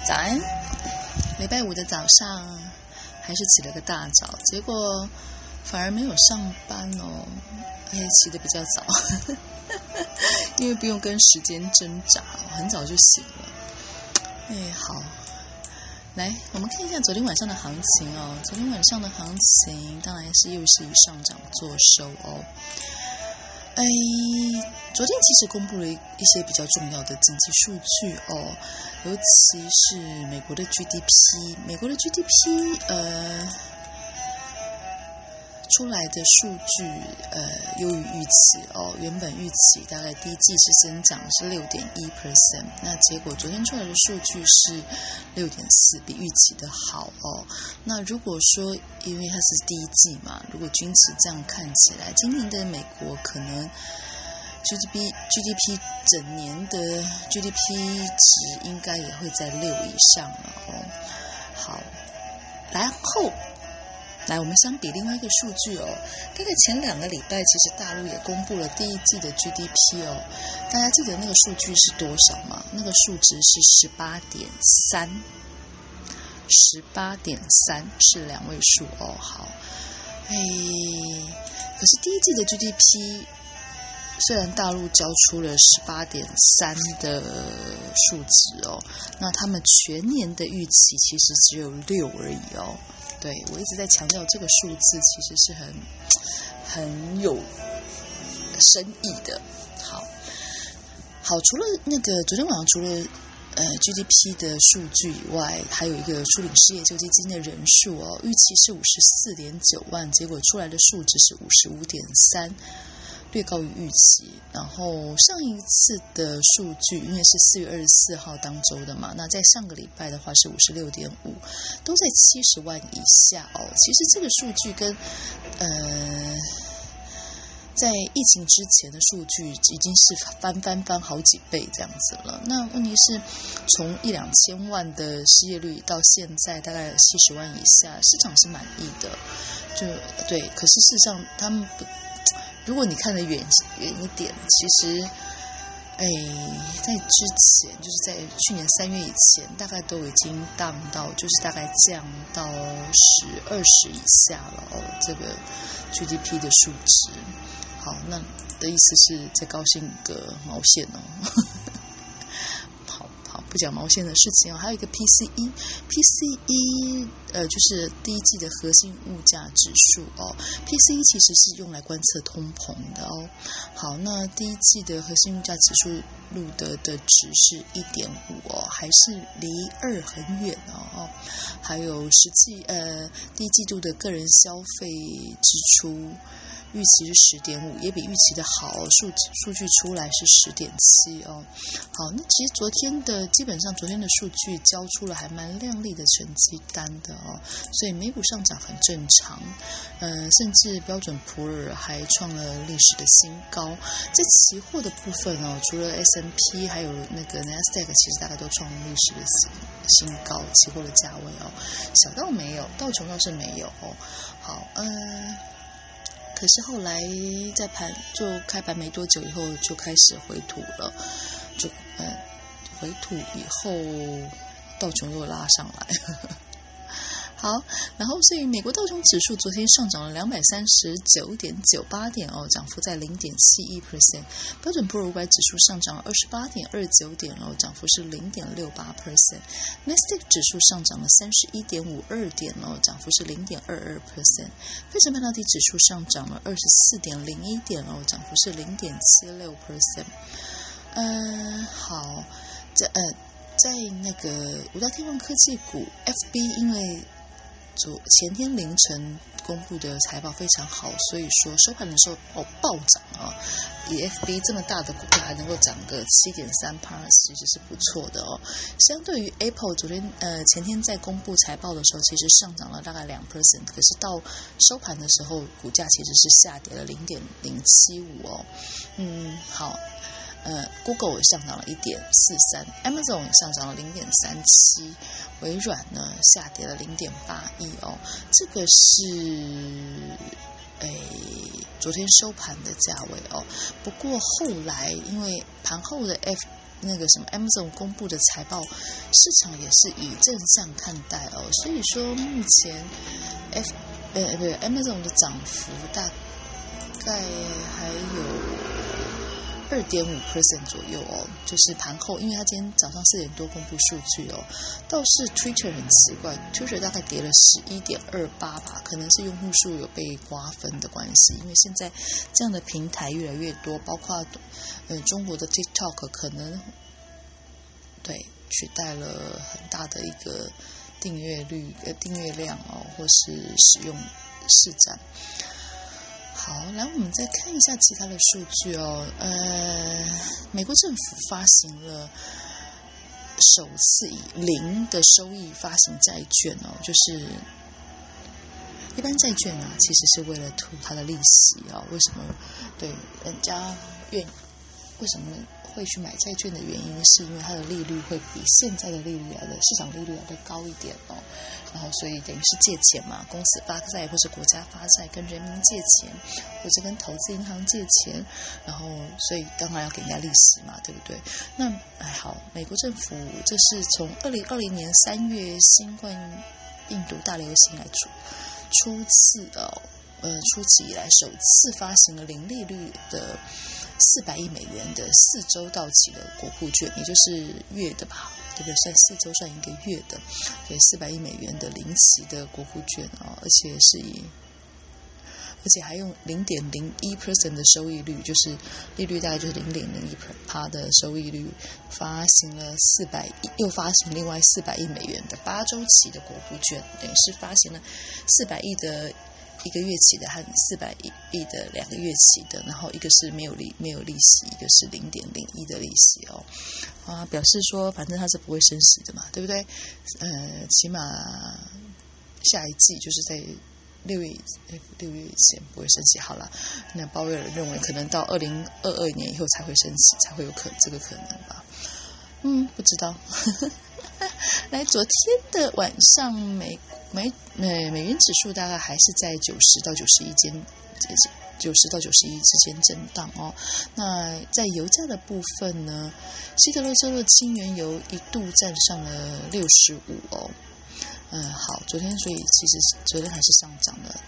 早安。礼拜五的早上还是起了个大早，结果反而没有上班哦，起得比较早因为不用跟时间挣扎，很早就醒了。好，来我们看一下昨天晚上的行情哦。昨天晚上的行情当然是又是以上涨做收哦。昨天其实公布了一些比较重要的经济数据哦，尤其是美国的 GDP， 美国的 GDP 出来的数据优于预期哦，原本预期大概第一季是增长是 6.1%， 那结果昨天出来的数据是 6.4%， 比预期的好哦。那如果说因为它是第一季嘛，如果均值这样看起来，今年的美国可能GDP 整年的 GDP 值应该也会在6以上了哦。好，然后来我们相比另外一个数据哦，大概前2个礼拜其实大陆也公布了第一季的 GDP 哦，大家记得那个数据是多少吗？那个数值是 18.3 是2位数哦。好，可是第一季的 GDP虽然大陆交出了 18.3 的数值哦，那他们全年的预期其实只有6而已哦。对，我一直在强调这个数字其实是很有深意的。好，除了那个昨天晚上除了GDP 的数据以外，还有一个初领失业救济金的人数哦，预期是 54.9 万，结果出来的数值是 55.3，略高于预期。然后上一次的数据因为是4月24号当周的嘛，那在上个礼拜的话是 56.5， 都在70万以下哦。其实这个数据跟在疫情之前的数据已经是翻好几倍这样子了。那问题是从1-2千万的失业率到现在大概70万以下，市场是满意的，对。可是事实上他们不，如果你看得远一点，其实在之前就是在去年3月以前，大概都已经降到就是大概降到20以下了哦，这个 GDP 的数值。好，那的意思是在高兴个毛线哦。好，不讲毛线的事情哦。还有一个 PCE 就是第一季的核心物价指数哦。PCE 其实是用来观测通膨的哦。好，那第一季的核心物价指数录得的值是 1.5 哦，还是离2很远哦。还有第一季度的个人消费支出预期是 10.5， 也比预期的好，数据出来是 10.7 哦。好，那其实基本上昨天的数据交出了还蛮亮丽的成绩单的哦，所以美股上涨很正常。甚至标准普尔还创了历史的新高。在期货的部分哦，除了 S&P 还有那个 Nasdaq 其实大概都创了历史的新高，期货的价位哦。小道没有，道琼倒是没有哦。好，可是后来就开盘没多久以后就开始回吐了，回吐以后道琼又拉上来。好，然后所以美国道琼指数昨天上涨了 239.98 点哦，涨幅在 0.71%。标准普尔500指数上涨了 28.29 点哦，涨幅是 0.68%。Nasdaq 指数上涨了 31.52 点哦，涨幅是 0.22%。费城半导体指数上涨了 24.01 点哦，涨幅是 0.76%。好，在那个五大天王科技股 FB 因为前天凌晨公布的财报非常好，所以说收盘的时候暴涨啊！以 FB 这么大的股票还能够涨个 7.3%， 其实是不错的哦。相对于 Apple 前天在公布财报的时候，其实上涨了大概 2%， 可是到收盘的时候股价其实是下跌了 0.075 哦。好。Google 也上涨了 1.43， Amazon 也上涨了 0.37， 微软呢下跌了 0.81 哦。这个是昨天收盘的价位哦。不过后来因为盘后的那个什么 Amazon 公布的财报，市场也是以正向看待哦。所以说目前Amazon 的涨幅大概还有2.5% 左右哦，就是盘后，因为他今天早上4点多公布数据哦。倒是 Twitter 很奇怪 ，Twitter 大概跌了11.28吧，可能是用户数有被瓜分的关系，因为现在这样的平台越来越多，包括中国的 TikTok 可能对取代了很大的一个订阅量哦，或是使用市占。好，来我们再看一下其他的数据哦。美国政府发行了首次以0的收益发行债券哦，就是一般债券啊，其实是为了图它的利息啊、哦。为什么？对，人家为什么会去买债券的原因，是因为它的利率会比现在的利率市场利率来的高一点哦。然后所以等于是借钱嘛，公司发债或是国家发债，跟人民借钱，或者跟投资银行借钱，然后所以当然要给人家利息嘛，对不对？那好，美国政府这是从2020年3月新冠病毒大流行来初期以来首次发行了零利率的400亿美元的4周到期的国库券，也就是月的吧，对不对？算4周算1个月的，对，400亿美元的零期的国库券啊、哦，而且还用0.01% 的收益率，就是利率大概就是0.01% 的收益率，又发行另外400亿美元的8周期的国库券，等于是发行了400亿的1个月期的和400亿的2个月期的，然后一个是没有利息，一个是0.01的利息哦。表示说反正它是不会升息的嘛，对不对？起码下一季就是在6月以前不会升息。好了，那鲍威尔认为可能到2022年以后才会升息，才会有这个可能吧。不知道。来，昨天的晚上美元指数大概还是在90到91之间震荡哦。那在油价的部分呢，希特勒州的轻原油一度站上了65哦。好，所以其实昨天还是上涨的。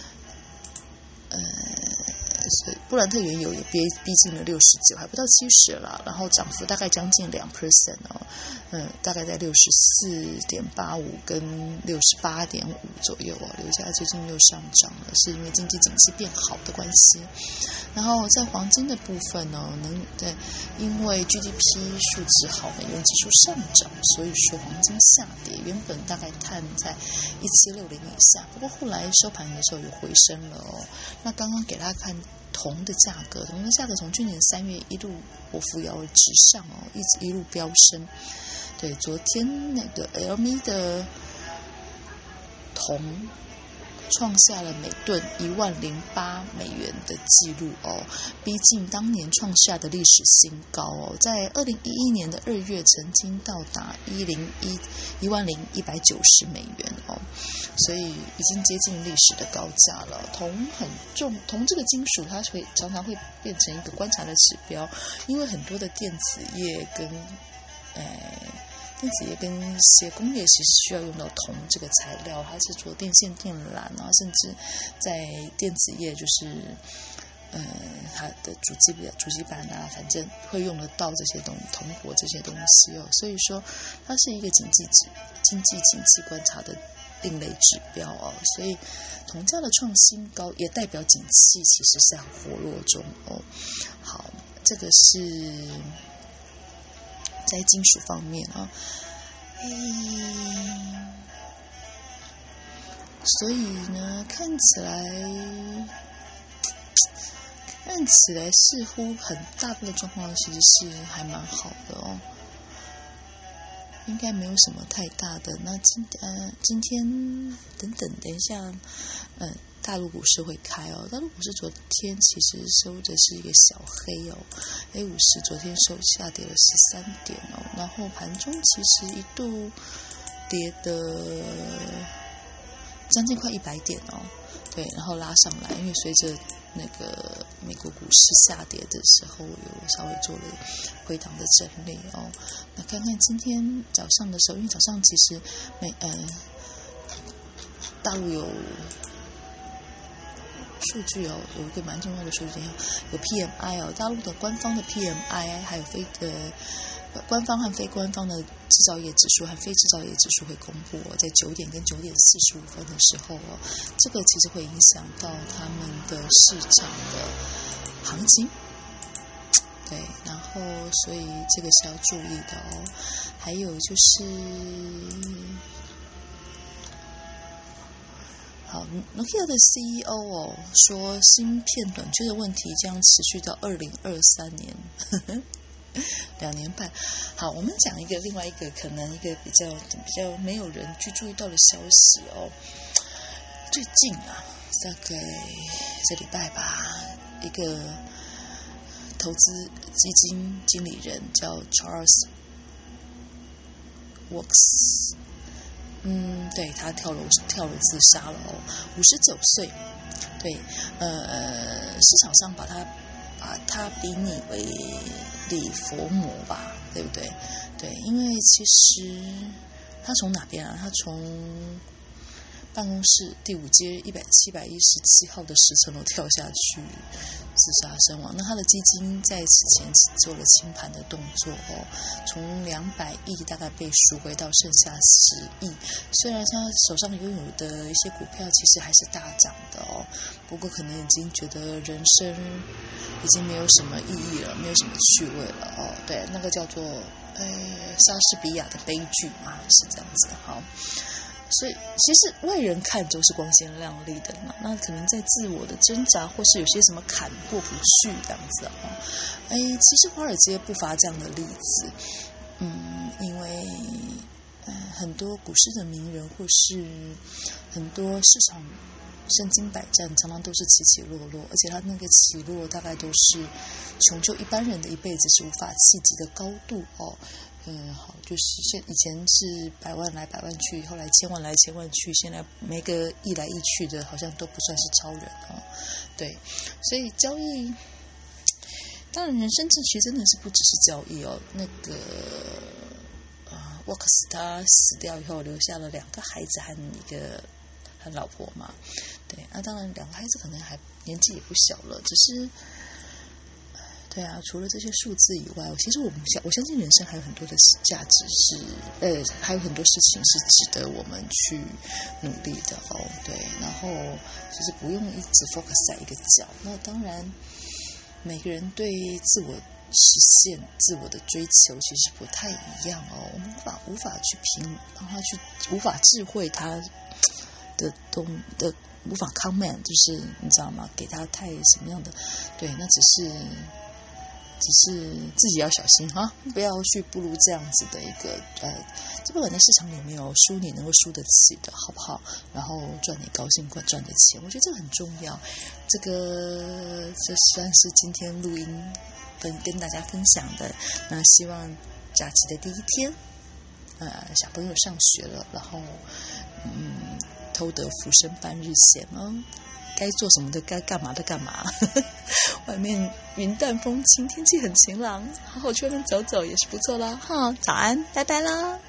布兰特原油也逼近了69，还不到70了，然后涨幅大概将近2% 哦，大概在64.85跟68.5左右哦。油价最近又上涨了，是因为经济景气变好的关系。然后在黄金的部分呢，因为 GDP 数值好，美元指数上涨，所以说黄金下跌，原本大概探在1760以下，不过后来收盘的时候有回升了哦。那刚刚给大家看铜的价格从去年3月一路火扶摇而直上哦，一路飙升。对，昨天那个 LME 的铜创下了每吨10008美元的记录哦，逼近当年创下的历史新高哦。在2011年的2月曾经到达10190美元哦，所以已经接近历史的高价了。铜很重，铜这个金属它常常会变成一个观察的指标，因为很多的电子业跟一些工业其实需要用到铜这个材料，它是做电线电缆啊，甚至在电子业就是它的主机板啊，反正会用得到这些铜箔这些东西哦。所以说它是一个经济景气观察的另类指标哦。所以铜价的创新高也代表景气其实是很活络中哦。好，这个是在金属方面啊，所以呢，看起来似乎很大部分的状况其实是还蛮好的哦，应该没有什么太大的。那今天等一下，大陆股市会开哦。大陆股市昨天其实收的是一个小黑哦 ，A50 昨天下跌了13点哦，然后盘中其实一度跌的将近快100点哦，对，然后拉上来，因为随着那个美国股市下跌的时候，有稍微做了回档的整理哦。那看看今天早上的时候，因为早上其实大陆有数据哦，有一个蛮重要的数据，有 PMI 哦，大陆的官方的 PMI， 还有官方和非官方的制造业指数和非制造业指数会公布哦，在9点跟9点45分的时候哦，这个其实会影响到他们的市场的行情，对，然后所以这个是要注意的哦。还有就是好 ，Nokia 的 CEO 哦说，芯片短缺的问题将持续到2023年，2年半。好，我们讲另外一个可能一个比较没有人去注意到的消息哦。最近啊，大概这礼拜吧，一个投资基金经理人叫 Charles Works。对，他跳楼自杀了哦，59岁。对，市场上把他比拟为礼佛魔吧，对不对？对，因为其实他从哪边啊？他从办公室第5街717号的10层楼跳下去自杀身亡。那他的基金在此前做了清盘的动作哦，从200亿大概被赎回到剩下10亿。虽然他手上拥有的一些股票其实还是大涨的哦，不过可能已经觉得人生已经没有什么意义了，没有什么趣味了哦。对，那个叫做莎士比亚的悲剧嘛，是这样子。好。所以其实外人看都是光鲜亮丽的嘛，那可能在自我的挣扎或是有些什么坎过不去这样子哦。其实华尔街不乏这样的例子，因为很多股市的名人或是很多市场身经百战，常常都是起起落落，而且他那个起落大概都是穷究一般人的一辈子是无法企及的高度哦。好，就是以前是100万来100万去，后来1000万来1000万去，现在每个亿来亿去的，好像都不算是超人哦。对，所以交易，当然人生其实真的是不只是交易哦。那个沃克斯他死掉以后，留下了2个孩子和老婆嘛。对，当然2个孩子可能还年纪也不小了，只是。对啊，除了这些数字以外，其实我相信人生还有很多的价值是，还有很多事情是值得我们去努力的哦。对，然后就是不用一直 focus 在一个角。那当然，每个人对自我实现、自我的追求其实不太一样哦。我们无法去让他去无法智慧他的无法 comment， 就是你知道吗？给他太什么样的？对，那只是自己要小心哈，不要去步入这样子的一个这不管在市场里面输你能够输得起的好不好？然后赚你高兴赚的钱，我觉得这个很重要。这算是今天录音跟大家分享的。那希望假期的第一天，小朋友上学了，然后偷得浮生半日闲哦。该做什么的，该干嘛的干嘛。外面云淡风轻，天气很晴朗，好好去外面走走也是不错啦。早安，拜拜啦。